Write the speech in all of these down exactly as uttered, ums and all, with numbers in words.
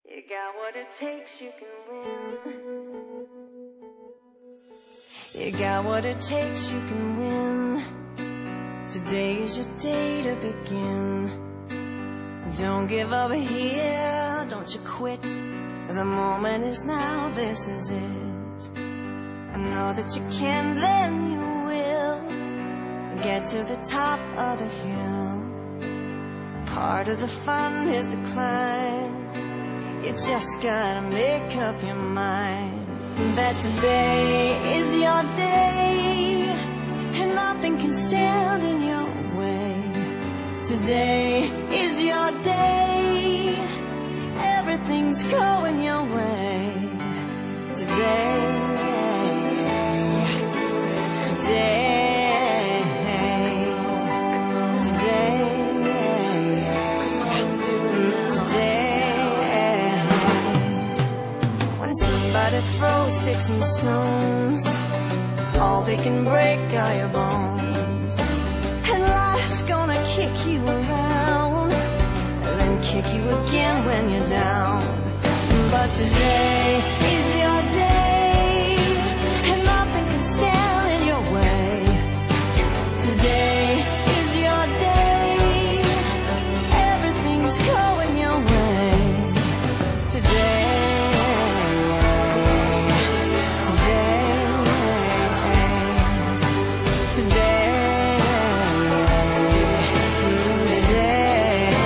You got what it takes, you can win. You got what it takes, you can win. Today is your day to begin. Don't give up here, don't you quit. The moment is now, this is it. I know that you can, then you will get to the top of the hill. Part of the fun is the climb. You just gotta make up your mind that today is your day, and nothing can stand in your way. Today is your day, everything's going your way. Today, today, today, today. When somebody throws sticks and stones, all they can break are your bones. And life's gonna kick you around, and then kick you again when you're down. But today is your day, and nothing can stand in your way. Today is your day, everything's going your way. Today, today, today, today.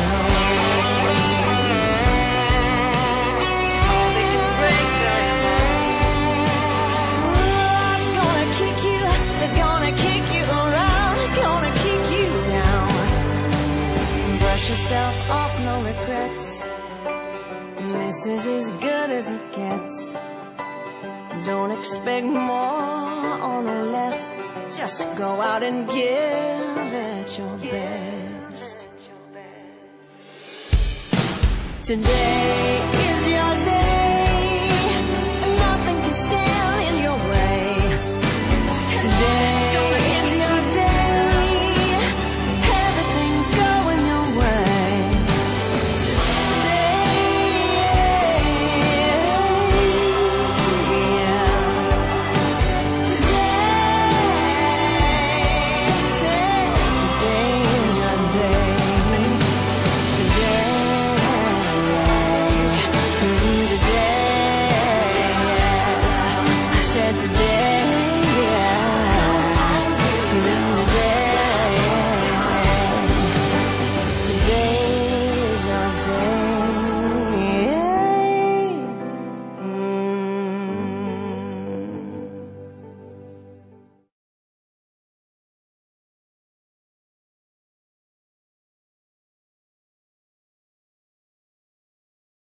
All they can break are your bones. Life's gonna kick you, it's gonna kick you around, it's gonna kick you down. Brush yourself off, no regrets. This is as good as it gets. Don't expect more or no less. Just go out and give it your best. Today